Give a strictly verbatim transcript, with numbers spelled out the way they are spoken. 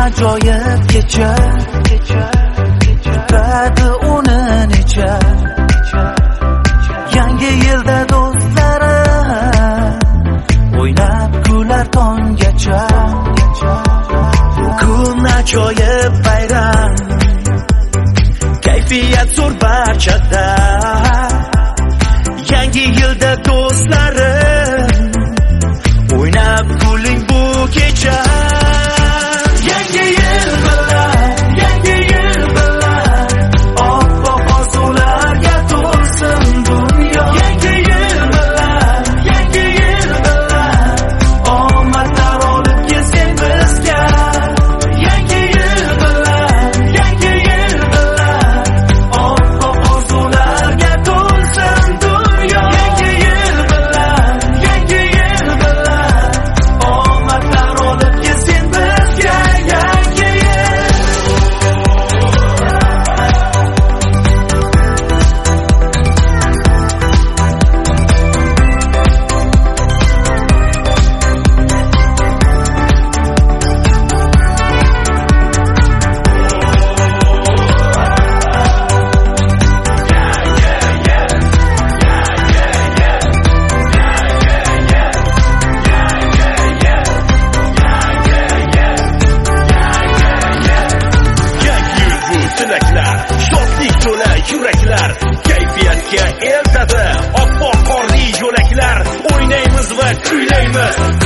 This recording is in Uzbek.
ajoyib kecha, kutadi uni necha. Yangi yilda do'stlarim o'ynab kular tonggacha. Kun ajoyib bayram, kayfiyat zo'r barchada. Yangi yilda do'stlarim o'ynab kuling bu kecha. Yangi yil bilan, yangi yil bilan oppoq orzularga to'lsin dunyo. Yangi yil bilan, yangi yil bilan omadlar olib kelsin bizga. Yangi yil bilan, yangi yil bilan oppoq orzularga to'lsin dunyo. Yangi yil bilan, yangi yil bilan omadlar olib kelsin bizga. Yangi yil. Tilaklar, shodlik to'la yuraklar, kayfiyatga eltadi oppoq qorli yo'laklar. O'ynaymiz va kuylaymiz,